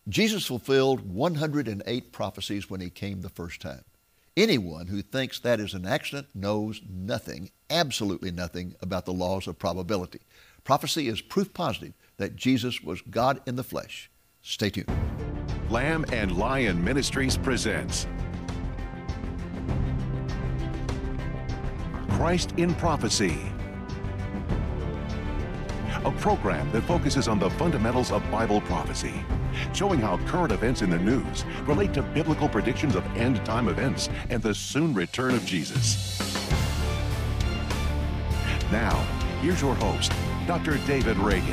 Jesus fulfilled 108 prophecies when he came the first time. Anyone who thinks that is an accident knows nothing, absolutely nothing, about the laws of probability. Prophecy is proof positive that Jesus was God in the flesh. Stay tuned. Lamb and Lion Ministries presents Christ in Prophecy, a program that focuses on the fundamentals of Bible prophecy, showing how current events in the news relate to biblical predictions of end-time events and the soon return of Jesus. Now, here's your host, Dr. David Reagan.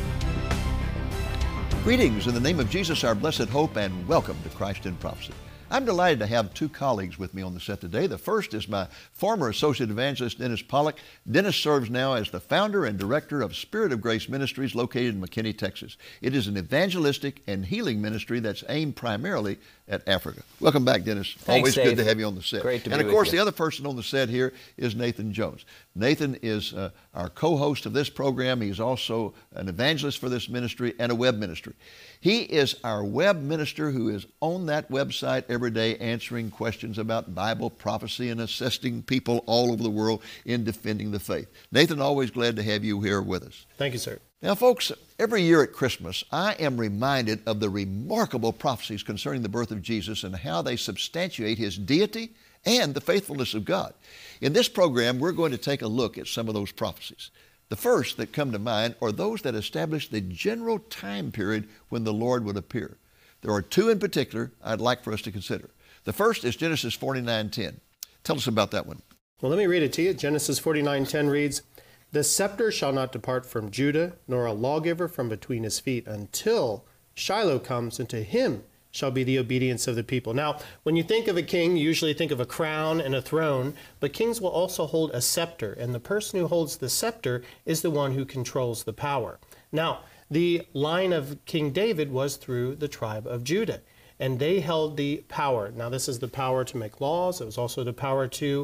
Greetings in the name of Jesus, our blessed hope, and welcome to Christ in Prophecy. I'm delighted to have two colleagues with me on the set today. The first is my former associate evangelist, Dennis Pollock. Dennis serves now as the founder and director of Spirit of Grace Ministries located in McKinney, Texas. It is an evangelistic and healing ministry that's aimed primarily at Africa. Welcome back, Dennis. Thanks, Always Dave. good to have you on the set. Great to be And of with course, you. the other person on the set here is Nathan Jones. Nathan is our co-host of this program. He's also an evangelist for this ministry and a web ministry. He is our web minister who is on that website every day answering questions about Bible prophecy and assisting people all over the world in defending the faith. Nathan, always glad to have you here with us. Thank you, sir. Now, folks, every year at Christmas, I am reminded of the remarkable prophecies concerning the birth of Jesus and how they substantiate his deity and the faithfulness of God. In this program, we're going to take a look at some of those prophecies. The first that come to mind are those that establish the general time period when the Lord would appear. There are two in particular I'd like for us to consider. The first is Genesis 49:10. Tell us about that one. Well, let me read it to you. Genesis 49:10 reads, "The scepter shall not depart from Judah, nor a lawgiver from between his feet, until Shiloh comes, and to him shall be the obedience of the people." Now, when you think of a king, you usually think of a crown and a throne, but kings will also hold a scepter, and the person who holds the scepter is the one who controls the power. Now, the line of King David was through the tribe of Judah, and they held the power. Now, this is the power to make laws. It was also the power to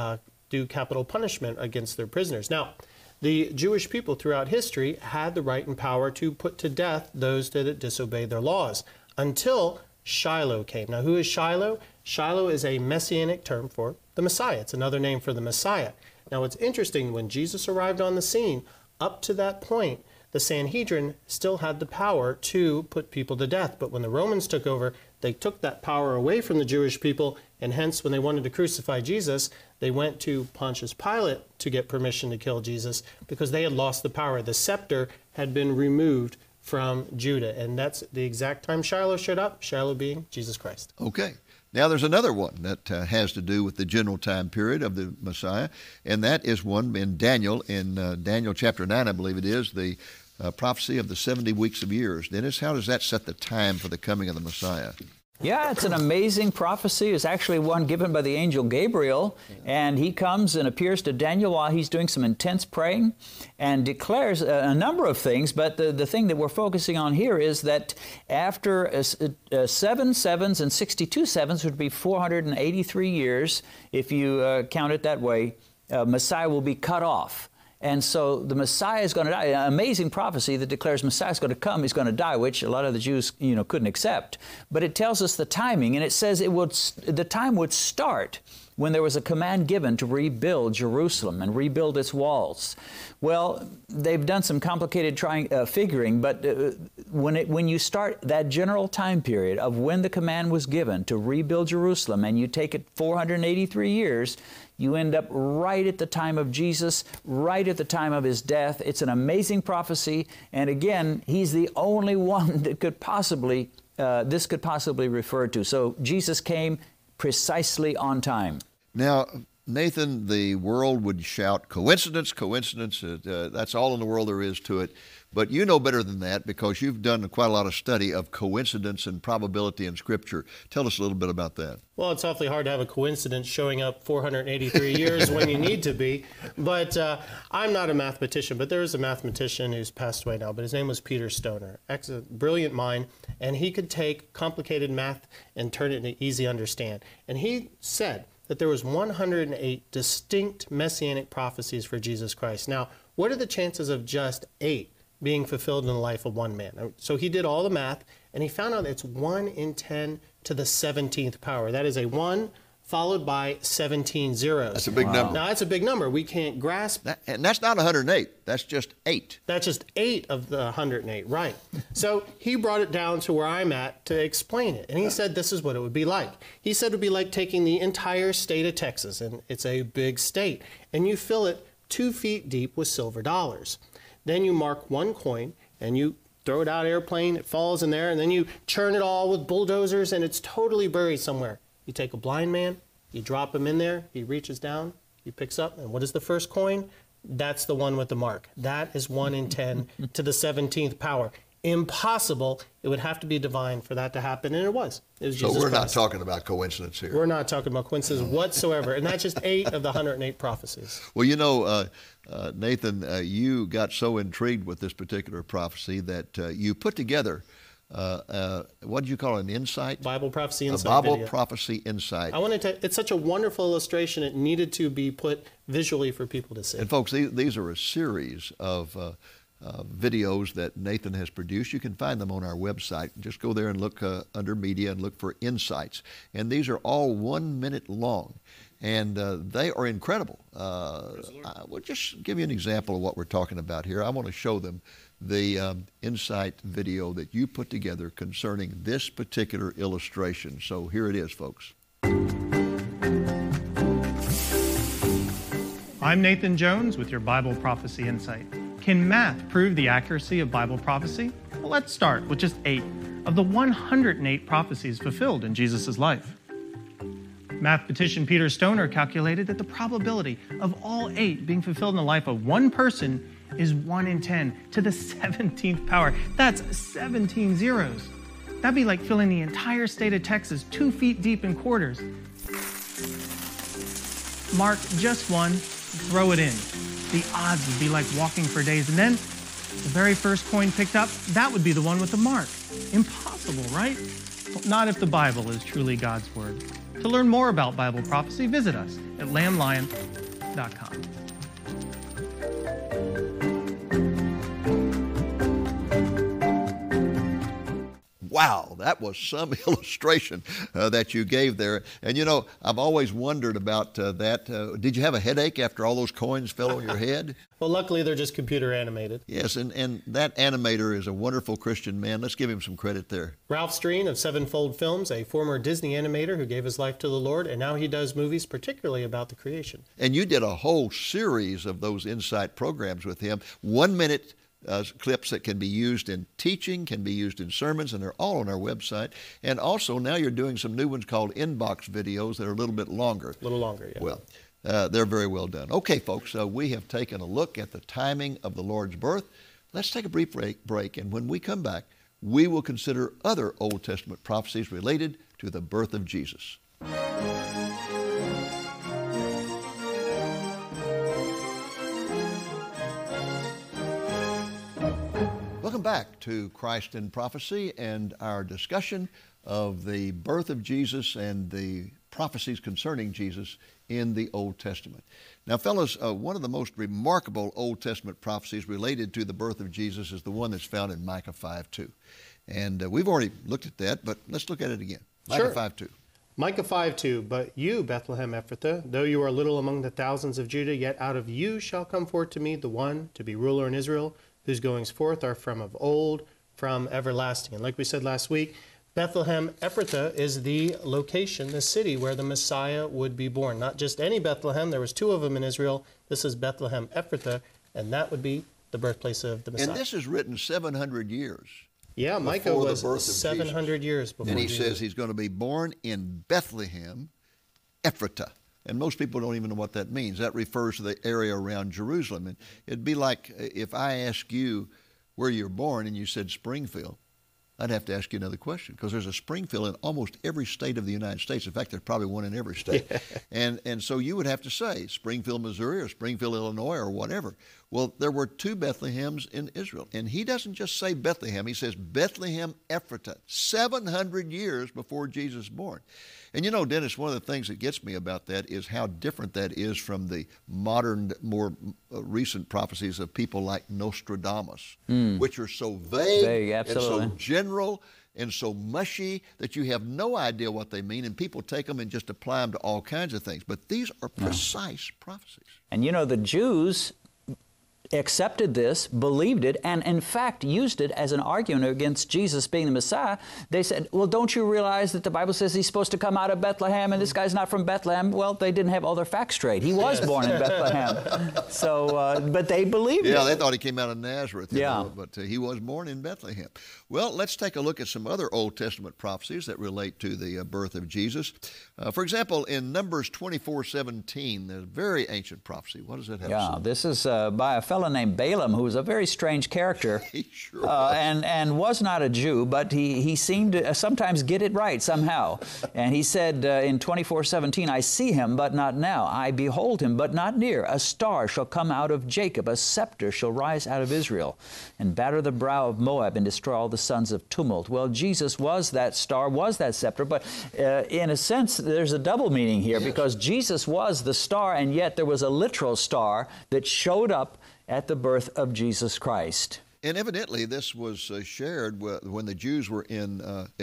do capital punishment against their prisoners. Now, the Jewish people throughout history had the right and power to put to death those that disobeyed their laws, until Shiloh came. Now, who is Shiloh? Shiloh is a messianic term for the Messiah. It's another name for the Messiah. Now, it's interesting, when Jesus arrived on the scene, up to that point, the Sanhedrin still had the power to put people to death. But when the Romans took over, they took that power away from the Jewish people, and hence, when they wanted to crucify Jesus, they went to Pontius Pilate to get permission to kill Jesus, because they had lost the power. The scepter had been removed from Judah, and that's the exact time Shiloh showed up, Shiloh being Jesus Christ. Okay. Now there's another one that has to do with the general time period of the Messiah, and that is one in Daniel chapter 9, I believe it is, the prophecy of the 70 weeks of years. Dennis, how does that set the time for the coming of the Messiah? Yeah, it's an amazing prophecy. It's actually one given by the angel Gabriel, and he comes and appears to Daniel while he's doing some intense praying and declares a number of things, but the thing that we're focusing on here is that after 7 sevens and 62 sevens, which would be 483 years, if you count it that way, Messiah will be cut off. And so the Messiah is going to die. An amazing prophecy that declares Messiah is going to come, he's going to die, which a lot of the Jews, couldn't accept. But it tells us the timing, and it says the time would start when there was a command given to rebuild Jerusalem and rebuild its walls. Well, they've done some complicated figuring, but when you start that general time period of when the command was given to rebuild Jerusalem, and you take it 483 years, you end up right at the time of Jesus, right at the time of his death. It's an amazing prophecy, and again, he's the only one that this could possibly refer to. So Jesus came precisely on time. Now, Nathan, the world would shout, coincidence, coincidence, that's all in the world there is to it. But you know better than that, because you've done quite a lot of study of coincidence and probability in Scripture. Tell us a little bit about that. Well, it's awfully hard to have a coincidence showing up 483 years when you need to be. But I'm not a mathematician, but there is a mathematician who's passed away now, but his name was Peter Stoner. Brilliant mind, and he could take complicated math and turn it into easy understand. And he said that there was 108 distinct messianic prophecies for Jesus Christ. Now, what are the chances of just 8 being fulfilled in the life of one man? So he did all the math, and he found out it's 1 in 10 to the 17th power. That is a 1 followed by 17 zeros. That's a big number. Now, that's a big number. We can't grasp. And that's not 108. That's just 8. That's just 8 of the 108, right. So he brought it down to where I'm at to explain it. And he said this is what it would be like. He said it would be like taking the entire state of Texas, and it's a big state, and you fill it 2 feet deep with silver dollars. Then you mark one coin, and you throw it out airplane, it falls in there, and then you churn it all with bulldozers, and it's totally buried somewhere. You take a blind man, you drop him in there, he reaches down, he picks up, and what is the first coin? That's the one with the mark. That is 1 in 10 to the 17th power. Impossible. It would have to be divine for that to happen, and it was. It was So Jesus we're not Christ. talking about coincidence here. We're not talking about coincidence whatsoever, and that's just 8 of the 108 prophecies. Well, you know, Nathan, you got so intrigued with this particular prophecy that you put together, what did you call it, an insight? Bible prophecy insight A Bible video. prophecy insight. I wanted to. It's such a wonderful illustration. It needed to be put visually for people to see. And folks, these are a series of videos that Nathan has produced. You can find them on our website. Just go there and look under media and look for insights. And these are all 1 minute long. And they are incredible. I will just give you an example of what we're talking about here. I want to show them the insight video that you put together concerning this particular illustration. So here it is, folks. I'm Nathan Jones with your Bible Prophecy Insight. Can math prove the accuracy of Bible prophecy? Well, let's start with just 8 of the 108 prophecies fulfilled in Jesus' life. Mathematician Peter Stoner calculated that the probability of all 8 being fulfilled in the life of one person is 1 in 10 to the 17th power. That's 17 zeros. That'd be like filling the entire state of Texas 2 feet deep in quarters. Mark just one, throw it in. The odds would be like walking for days. And then the very first coin picked up, that would be the one with the mark. Impossible, right? Well, not if the Bible is truly God's Word. To learn more about Bible prophecy, visit us at lamblion.com. Wow, that was some illustration that you gave there. And you know, I've always wondered about that. Did you have a headache after all those coins fell on your head? Well, luckily they're just computer animated. Yes, and that animator is a wonderful Christian man. Let's give him some credit there. Ralph Streen of Sevenfold Films, a former Disney animator who gave his life to the Lord, and now he does movies particularly about the creation. And you did a whole series of those Insight programs with him. 1 minute clips that can be used in teaching, can be used in sermons, and they're all on our website. And also now you're doing some new ones called inbox videos that are a little bit longer. A little longer, yeah. Well, they're very well done. Okay, folks, we have taken a look at the timing of the Lord's birth. Let's take a brief break, and when we come back, we will consider other Old Testament prophecies related to the birth of Jesus. Welcome back to Christ in Prophecy and our discussion of the birth of Jesus and the prophecies concerning Jesus in the Old Testament. Now, fellas, one of the most remarkable Old Testament prophecies related to the birth of Jesus is the one that's found in Micah 5:2. And we've already looked at that, but let's look at it again. Micah 5:2. Micah 5:2, but you, Bethlehem Ephrathah, though you are little among the thousands of Judah, yet out of you shall come forth to me the one to be ruler in Israel, whose goings forth are from of old, from everlasting. And like we said last week, Bethlehem Ephrathah is the location, the city where the Messiah would be born. Not just any Bethlehem, there was 2 of them in Israel. This is Bethlehem Ephrathah, and that would be the birthplace of the Messiah. And this is written 700 years. Yeah, Micah before the was birth of 700 years before And he Jesus. says he's going to be born in Bethlehem, Ephratah. And most people don't even know what that means. That refers to the area around Jerusalem. And it'd be like if I ask you where you're born and you said Springfield, I'd have to ask you another question, because there's a Springfield in almost every state of the United States. In fact, there's probably one in every state. Yeah. And so you would have to say Springfield, Missouri, or Springfield, Illinois, or whatever. Well, there were 2 Bethlehems in Israel. And he doesn't just say Bethlehem. He says Bethlehem Ephratah, 700 years before Jesus was born. And you know, Dennis, one of the things that gets me about that is how different that is from the modern, more recent prophecies of people like Nostradamus, which are so vague and so general. and so mushy that you have no idea what they mean, and people take them and just apply them to all kinds of things. But these are precise prophecies. And you know, the Jews accepted this, believed it, and in fact used it as an argument against Jesus being the Messiah. They said, well, don't you realize that the Bible says he's supposed to come out of Bethlehem, and this guy's not from Bethlehem? Well, they didn't have all their facts straight. He was born in Bethlehem. So, but they believed it. Yeah, they thought he came out of Nazareth, Yeah. But he was born in Bethlehem. Well, let's take a look at some other Old Testament prophecies that relate to the birth of Jesus. For example, in Numbers 24:17, there's a very ancient prophecy. What does that have to Yeah, say? this is by a fellow named Balaam, who was a very strange character. He sure was. And was not a Jew, but he seemed to sometimes get it right somehow. And he said in 24:17, I see him, but not now. I behold him, but not near. A star shall come out of Jacob. A scepter shall rise out of Israel, and batter the brow of Moab, and destroy all the sons of tumult. Well, Jesus was that star, was that scepter, but in a sense, there's a double meaning here, because Jesus was the star, and yet there was a literal star that showed up at the birth of Jesus Christ. And evidently, this was shared when the Jews were in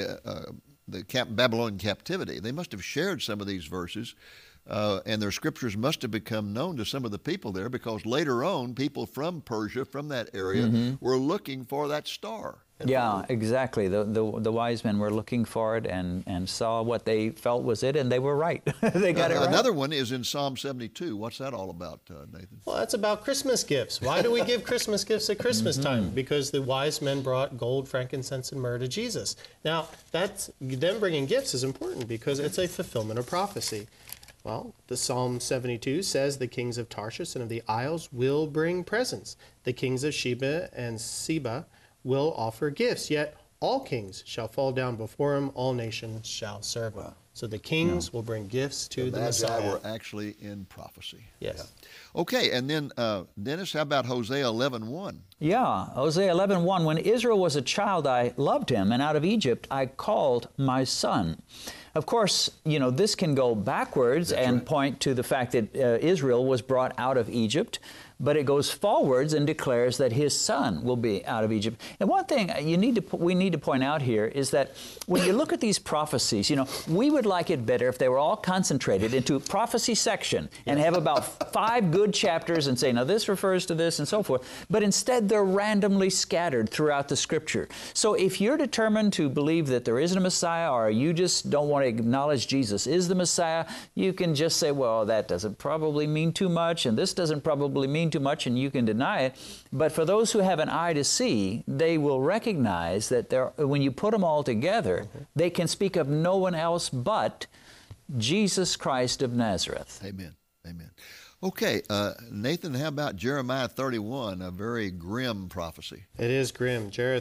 the Babylonian captivity. They must have shared some of these verses, and their scriptures must have become known to some of the people there, because later on, people from Persia, from that area, were looking for that star. Yeah, exactly. The wise men were looking for it and saw what they felt was it, and they were right. They got it right. Another one is in Psalm 72. What's that all about, Nathan? Well, that's about Christmas gifts. Why do we give Christmas gifts at Christmas time? Because the wise men brought gold, frankincense, and myrrh to Jesus. Now, that's them bringing gifts is important because it's a fulfillment of prophecy. Well, the Psalm 72 says the kings of Tarshish and of the isles will bring presents. The kings of Sheba and Seba will offer gifts, yet all kings shall fall down before him, all nations shall serve him. So the kings will bring gifts to the Messiah. Magi were actually in prophecy. Yes. Okay, and then, Dennis, how about Hosea 11:1? Yeah, Hosea 11:1, when Israel was a child, I loved him, and out of Egypt I called my son. Of course, you know, this can go backwards and point to the fact that Israel was brought out of Egypt, but it goes forwards and declares that his son will be out of Egypt. And one thing we need to point out here is that when you look at these prophecies, you know, we would like it better if they were all concentrated into a prophecy section and have about 5 good chapters and say, now this refers to this and so forth. But instead, they're randomly scattered throughout the Scripture. So if you're determined to believe that there isn't a Messiah, or you just don't want to acknowledge Jesus is the Messiah, you can just say, well, that doesn't probably mean too much, and this doesn't probably mean too much, and you can deny it. But for those who have an eye to see, they will recognize that when you put them all together, they can speak of no one else but Jesus Christ of Nazareth. Amen. Amen. Okay, Nathan, how about Jeremiah 31, a very grim prophecy? It is grim. Jeremiah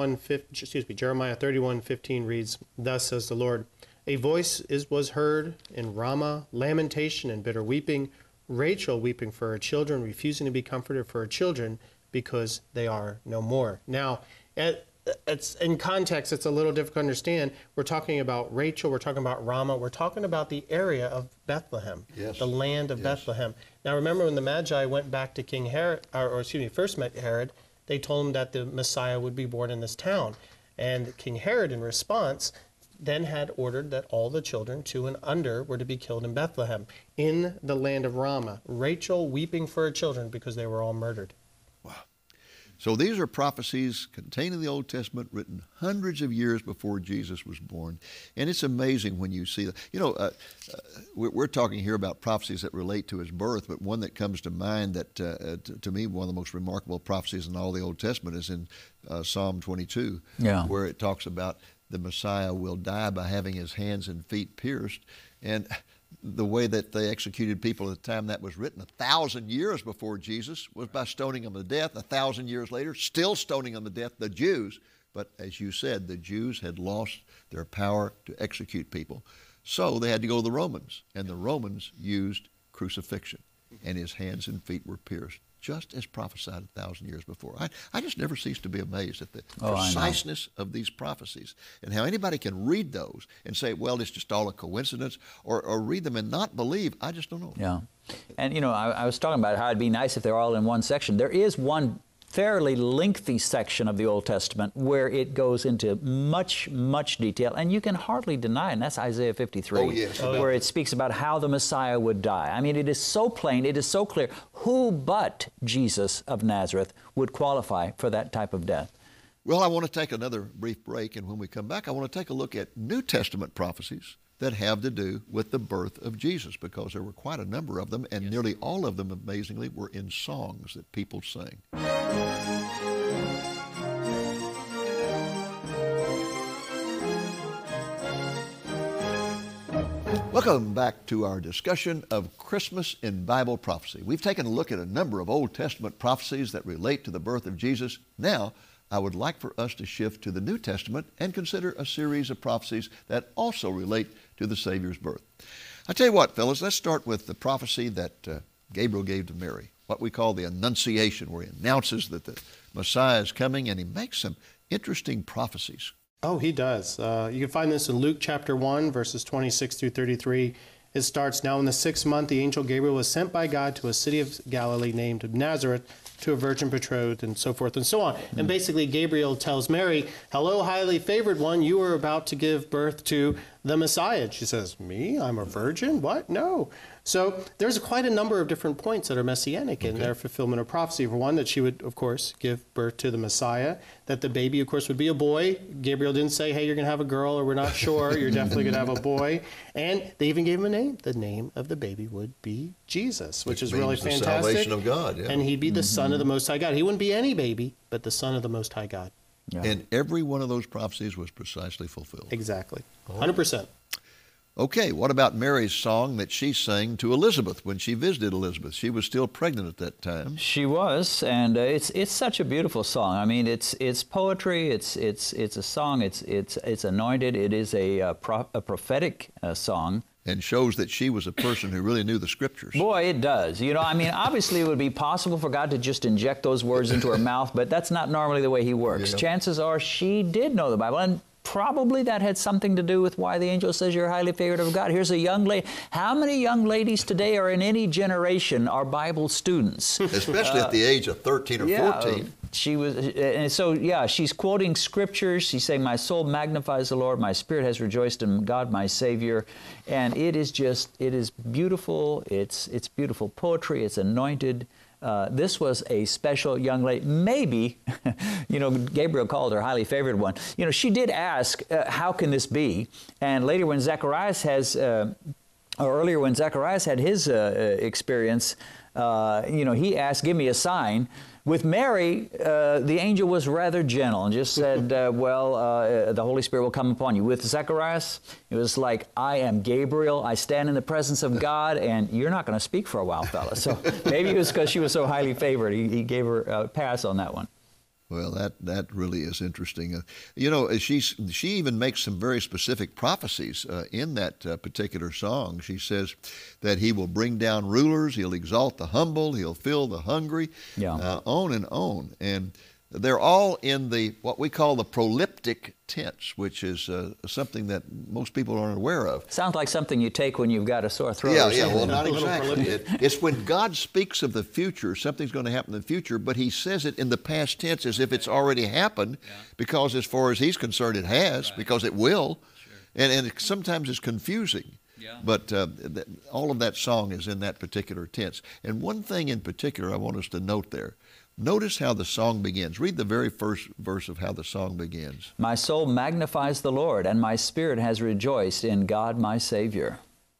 31:15 reads, Thus says the Lord, a voice was heard in Ramah, lamentation and bitter weeping, Rachel weeping for her children, refusing to be comforted for her children because they are no more. Now, it's in context, it's a little difficult to understand. We're talking about Rachel, we're talking about Ramah, we're talking about the area of Bethlehem, the land of Bethlehem. Now, remember when the Magi went back to King Herod, first met Herod, they told him that the Messiah would be born in this town. And King Herod, in response, then had ordered that all the children 2 and under were to be killed in Bethlehem, in the land of Ramah. Rachel weeping for her children because they were all murdered. Wow. So these are prophecies contained in the Old Testament, written hundreds of years before Jesus was born. And it's amazing when you see that. You know, we're talking here about prophecies that relate to his birth, but one that comes to mind that, to me, one of the most remarkable prophecies in all the Old Testament is in Psalm 22, where it talks about the Messiah will die by having his hands and feet pierced. And the way that they executed people at the time that was written, 1,000 years before Jesus, was by stoning them to death. 1,000 years later, still stoning them to death, the Jews. But as you said, the Jews had lost their power to execute people. So they had to go to the Romans, and the Romans used crucifixion, and his hands and feet were pierced, just as prophesied 1,000 years before. I just never cease to be amazed at the preciseness of these prophecies and how anybody can read those and say, well, it's just all a coincidence, or read them and not believe. I just don't know. Yeah. And, you know, I was talking about how it'd be nice if they're all in one section. There is one fairly lengthy section of the Old Testament where it goes into much, much detail, and you can hardly deny, and that's Isaiah 53, Oh, yes. where it speaks about how the Messiah would die. I mean, it is so plain, it is so clear. Who but Jesus of Nazareth would qualify for that type of death? Well, I want to take another brief break, and when we come back, I want to take a look at New Testament prophecies that have to do with the birth of Jesus, because there were quite a number of them, and nearly all of them, amazingly, were in songs that people sing. Welcome back to our discussion of Christmas in Bible prophecy. We've taken a look at a number of Old Testament prophecies that relate to the birth of Jesus. Now, I would like for us to shift to the New Testament and consider a series of prophecies that also relate to the Savior's birth. I tell you what, fellas, let's start with the prophecy that Gabriel gave to Mary, what we call the Annunciation, where he announces that the Messiah is coming, and he makes some interesting prophecies. Oh, he does. You can find this in Luke chapter 1, verses 26 through 33. It starts, "Now in the 6th month, the angel Gabriel was sent by God to a city of Galilee named Nazareth, to a virgin betrothed," and so forth and so on. And basically, Gabriel tells Mary, "Hello, highly favored one, you are about to give birth to the Messiah." And she says, "Me? I'm a virgin? What? No." So there's quite a number of different points that are messianic in their fulfillment of prophecy. For one, that she would, of course, give birth to the Messiah, that the baby, of course, would be a boy. Gabriel didn't say, "Hey, you're going to have a girl," or "We're not sure. You're definitely going to have a boy." And they even gave him a name. The name of the baby would be Jesus, which is really means the fantastic. salvation of God, yeah. And he'd be the Son of the Most High God. He wouldn't be any baby, but the Son of the Most High God. Yeah. And every one of those prophecies was precisely fulfilled. Exactly. 100%. Okay, what about Mary's song that she sang to Elizabeth when she visited Elizabeth? She was still pregnant at that time. She was, and it's such a beautiful song. I mean, it's poetry. It's a song. It's anointed. It is a prophetic song. And shows that she was a person who really knew the Scriptures. Boy, it does. You know, I mean, obviously it would be possible for God to just inject those words into her mouth, but that's not normally the way He works. Yeah. Chances are she did know the Bible, and probably that had something to do with why the angel says you're highly favored of God. Here's a young lady. How many young ladies today or in any generation are Bible students? Especially at the age of 13 or 14. She was, and so, yeah, she's quoting scriptures. She's saying, "My soul magnifies the Lord. My spirit has rejoiced in God, my Savior." And it is beautiful. It's beautiful poetry. It's anointed. This was a special young lady. Maybe, you know, Gabriel called her highly favored one. You know, she did ask, how can this be? And later when Zacharias or earlier when Zacharias had his experience, you know, he asked, "Give me a sign." With Mary, the angel was rather gentle and just said, the Holy Spirit will come upon you. With Zacharias, it was like, "I am Gabriel. I stand in the presence of God, and you're not going to speak for a while, fella." So maybe it was because she was so highly favored. He gave her a pass on that one. Well, that really is interesting. You know, she even makes some very specific prophecies in that particular song. She says that He will bring down rulers, He'll exalt the humble, He'll fill the hungry, on and on. And they're all in what we call the proleptic tense, which is something that most people aren't aware of. Sounds like something you take when you've got a sore throat. Yeah, well, not exactly. It's when God speaks of the future, something's going to happen in the future, but He says it in the past tense as if it's already happened, because as far as He's concerned, it has, because it will. Sure. And sometimes it's confusing. Yeah. But all of that song is in that particular tense. And one thing in particular I want us to note there. Notice how the song begins. Read the very first verse of how the song begins. "My soul magnifies the Lord, and my spirit has rejoiced in God my Savior."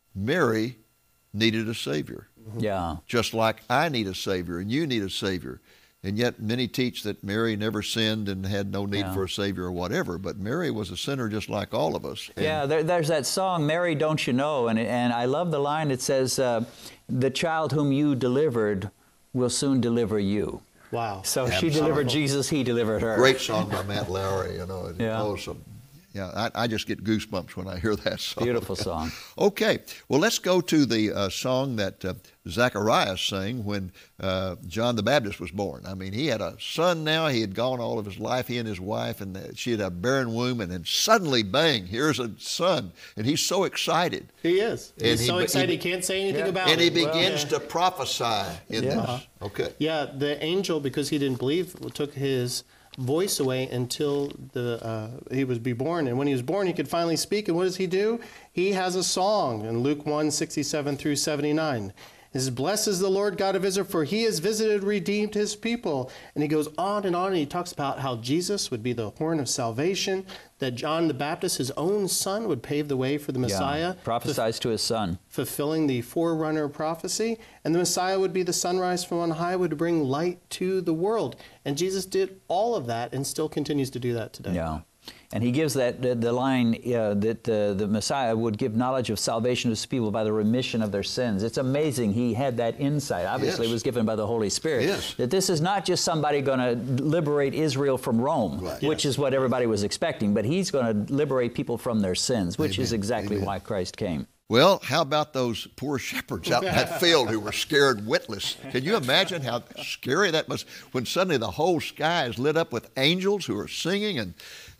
Mary needed a Savior. Yeah. Just like I need a Savior and you need a Savior. And yet many teach that Mary never sinned and had no need for a Savior or whatever. But Mary was a sinner just like all of us. And there's that song, "Mary, Don't You Know?" And I love the line. It says, "The child whom you delivered will soon deliver you." Wow. So she delivered Jesus, He delivered her. Great song by Matt Lowry, you know. Yeah. Oh, some Yeah, I just get goosebumps when I hear that song. Beautiful song. Okay, well, let's go to the song that Zacharias sang when John the Baptist was born. I mean, he had a son now. He had gone all of his life, he and his wife, and she had a barren womb, and then suddenly, bang, here's a son, and he's so excited. He is. And He's so excited he can't say anything about it. And he begins to prophesy in this. Okay. Yeah, the angel, because he didn't believe, took his voice away until he was born. And when he was born, he could finally speak. And what does he do? He has a song in Luke 1:67 through 79. It says, "Blessed is the Lord God of Israel, for he has visited, redeemed his people." And he goes on, and he talks about how Jesus would be the horn of salvation, that John the Baptist, his own son, would pave the way for the Messiah. Prophesies to his son. Fulfilling the forerunner prophecy. And the Messiah would be the sunrise from on high, would bring light to the world. And Jesus did all of that and still continues to do that today. Yeah. And he gives the line that the Messiah would give knowledge of salvation to his people by the remission of their sins. It's amazing he had that insight. Obviously, it was given by the Holy Spirit. Yes. That this is not just somebody going to liberate Israel from Rome, which is what everybody was expecting, but he's going to liberate people from their sins, which is exactly why Christ came. Well, how about those poor shepherds out in that field who were scared witless? Can you imagine how scary that must, when suddenly the whole sky is lit up with angels who are singing? And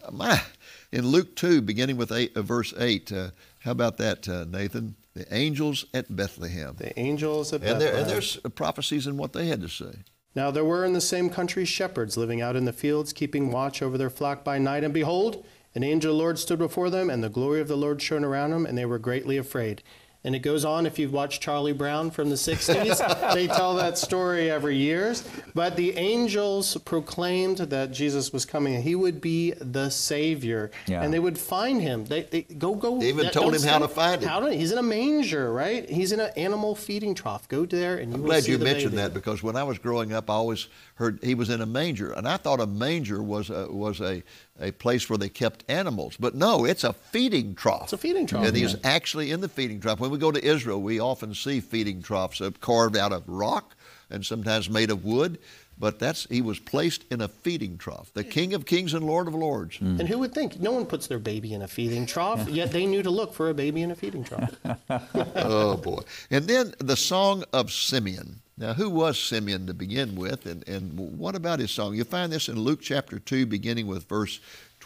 in Luke 2, beginning with verse 8, how about that, Nathan? The angels at Bethlehem. The angels at Bethlehem. And there's prophecies in what they had to say. "Now there were in the same country shepherds living out in the fields, keeping watch over their flock by night. And behold, an angel of the Lord stood before them, and the glory of the Lord shone around them, and they were greatly afraid." And it goes on, if you've watched Charlie Brown from the 60s, they tell that story every year. But the angels proclaimed that Jesus was coming, and he would be the Savior. Yeah. And they would find him. They go. They even told him how to find him. He's in a manger, right? He's in an animal feeding trough. Go there and you will see the baby. I'm glad you mentioned that, because when I was growing up, I always heard he was in a manger. And I thought a manger was a place where they kept animals. But no, it's a feeding trough. It's a feeding trough. And he's actually in the feeding trough. When we go to Israel, we often see feeding troughs carved out of rock and sometimes made of wood. But he was placed in a feeding trough, the King of Kings and Lord of Lords. And who would think? No one puts their baby in a feeding trough, yet they knew to look for a baby in a feeding trough. Oh, boy. And then the Song of Simeon. Now, who was Simeon to begin with, and what about his song? You find this in Luke chapter 2, beginning with verse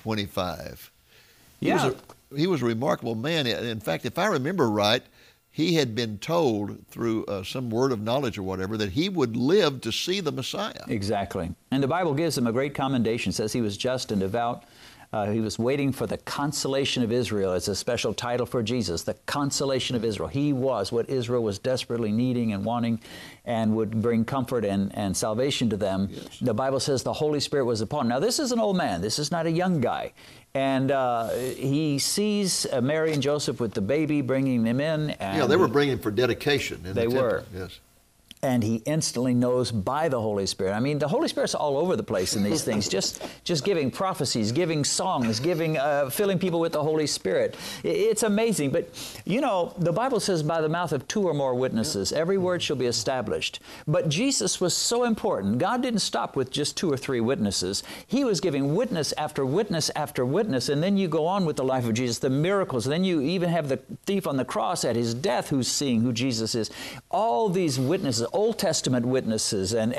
25. Yeah. He was a remarkable man. In fact, if I remember right, he had been told through some word of knowledge or whatever that he would live to see the Messiah. Exactly. And the Bible gives him a great commendation. It says he was just and devout. He was waiting for the consolation of Israel. It's a special title for Jesus, the consolation of Israel. He was what Israel was desperately needing and wanting, and would bring comfort and salvation to them. Yes. The Bible says the Holy Spirit was upon him. Now, this is an old man. This is not a young guy. And he sees Mary and Joseph with the baby, bringing them in. And they were bringing for dedication in the temple. They were. Yes. And he instantly knows by the Holy Spirit. I mean, the Holy Spirit's all over the place in these things, just giving prophecies, giving songs, filling people with the Holy Spirit. It's amazing. But, you know, the Bible says by the mouth of 2 or more witnesses, every word shall be established. But Jesus was so important. God didn't stop with just 2 or 3 witnesses. He was giving witness after witness after witness. And then you go on with the life of Jesus, the miracles. And then you even have the thief on the cross at his death who's seeing who Jesus is. All these witnesses, Old Testament witnesses, and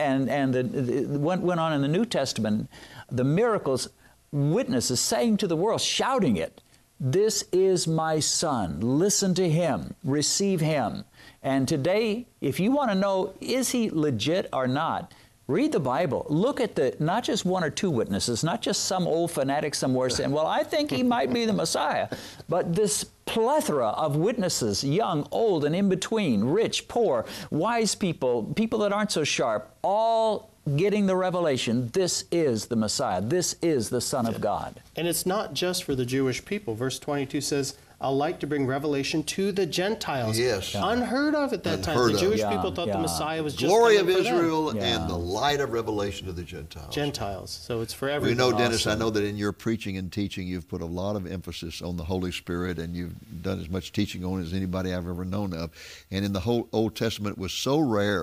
went on in the New Testament, the miracles, witnesses saying to the world, shouting it, "This is my Son, listen to him, receive him." And today, if you want to know, is he legit or not, read the Bible. Look at not just 1 or 2 witnesses, not just some old fanatic somewhere saying, well, I think he might be the Messiah, but this plethora of witnesses, young, old, and in between, rich, poor, wise people, people that aren't so sharp, all getting the revelation, this is the Messiah, this is the Son of God. And it's not just for the Jewish people. Verse 22 says, "A light to bring revelation to the Gentiles." Yes. Yeah. Unheard of at that time. The Jewish people thought the Messiah was just glory of Israel and the light of revelation to the Gentiles. So it's for everyone. You know, Dennis, I know that in your preaching and teaching, you've put a lot of emphasis on the Holy Spirit, and you've done as much teaching on it as anybody I've ever known of. And in the whole Old Testament, it was so rare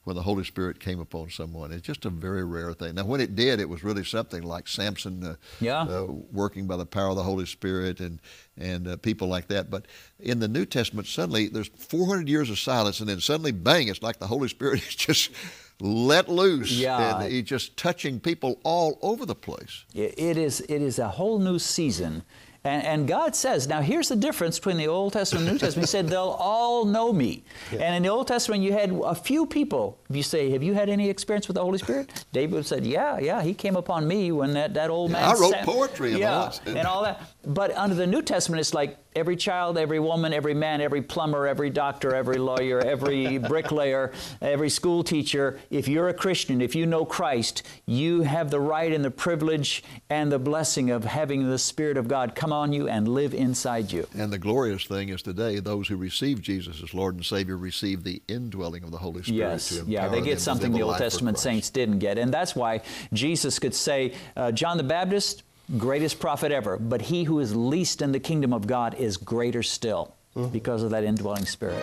when the Holy Spirit came upon someone. It's just a very rare thing. Now, when it did, it was really something like Samson working by the power of the Holy Spirit and people like that. But in the New Testament, suddenly there's 400 years of silence, and then suddenly, bang, it's like the Holy Spirit is just let loose. Yeah. And he's just touching people all over the place. It is a whole new season. And God says, now here's the difference between the Old Testament and New Testament. He said, they'll all know me. Yeah. And in the Old Testament, you had a few people. If you say, have you had any experience with the Holy Spirit? David said, yeah, he came upon me when that old man... I wrote poetry and all that. And all that. But under the New Testament, it's like every child, every woman, every man, every plumber, every doctor, every lawyer, every bricklayer, every school teacher. If you're a Christian, if you know Christ, you have the right and the privilege and the blessing of having the Spirit of God come on you and live inside you. And the glorious thing is today, those who receive Jesus as Lord and Savior receive the indwelling of the Holy Spirit. Yes, they get something the Old Testament saints didn't get. And that's why Jesus could say, John the Baptist, greatest prophet ever, but he who is least in the kingdom of God is greater still because of that indwelling Spirit.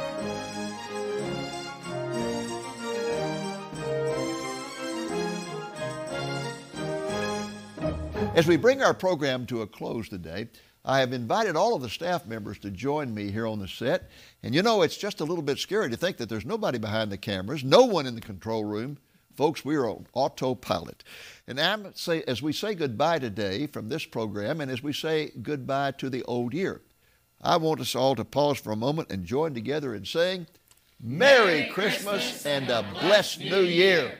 As we bring our program to a close today, I have invited all of the staff members to join me here on the set. And you know, it's just a little bit scary to think that there's nobody behind the cameras, no one in the control room. Folks, we are on autopilot. And as we say goodbye today from this program, and as we say goodbye to the old year, I want us all to pause for a moment and join together in saying, Merry Christmas and a blessed New Year.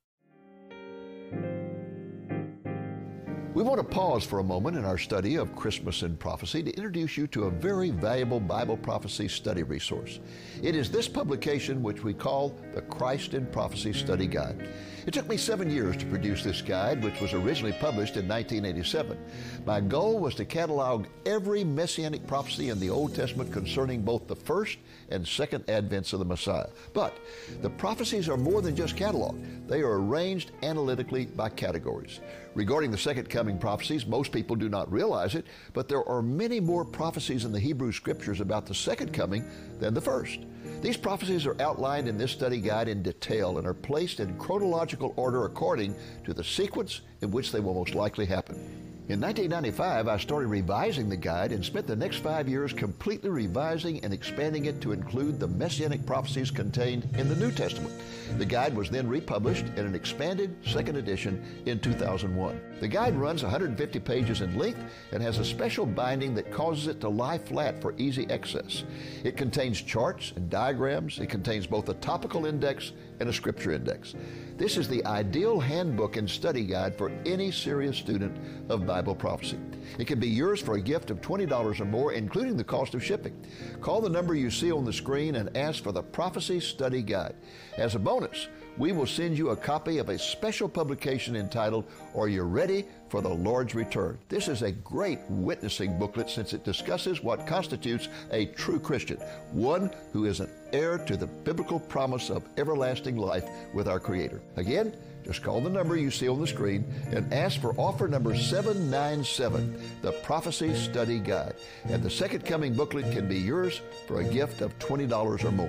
We want to pause for a moment in our study of Christmas in Prophecy to introduce you to a very valuable Bible prophecy study resource. It is this publication which we call the Christ in Prophecy Study Guide. It took me 7 years to produce this guide, which was originally published in 1987. My goal was to catalog every messianic prophecy in the Old Testament concerning both the first and second advents of the Messiah. But the prophecies are more than just cataloged. They are arranged analytically by categories. Regarding the second coming prophecies, most people do not realize it, but there are many more prophecies in the Hebrew Scriptures about the second coming than the first. These prophecies are outlined in this study guide in detail and are placed in chronological order according to the sequence in which they will most likely happen. In 1995, I started revising the guide and spent the next 5 years completely revising and expanding it to include the messianic prophecies contained in the New Testament. The guide was then republished in an expanded second edition in 2001. The guide runs 150 pages in length and has a special binding that causes it to lie flat for easy access. It contains charts and diagrams. It contains both a topical index and a scripture index. This is the ideal handbook and study guide for any serious student of Bible prophecy. It can be yours for a gift of $20 or more, including the cost of shipping. Call the number you see on the screen and ask for the Prophecy Study Guide. As a bonus, we will send you a copy of a special publication entitled, Are You Ready for the Lord's Return? This is a great witnessing booklet since it discusses what constitutes a true Christian, one who is an heir to the biblical promise of everlasting life with our Creator. Again, just call the number you see on the screen and ask for offer number 797, the Prophecy Study Guide. And the second coming booklet can be yours for a gift of $20 or more.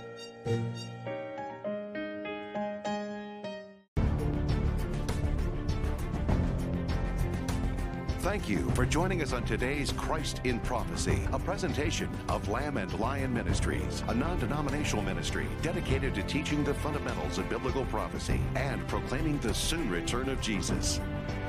Thank you for joining us on today's Christ in Prophecy, a presentation of Lamb and Lion Ministries, a non-denominational ministry dedicated to teaching the fundamentals of biblical prophecy and proclaiming the soon return of Jesus.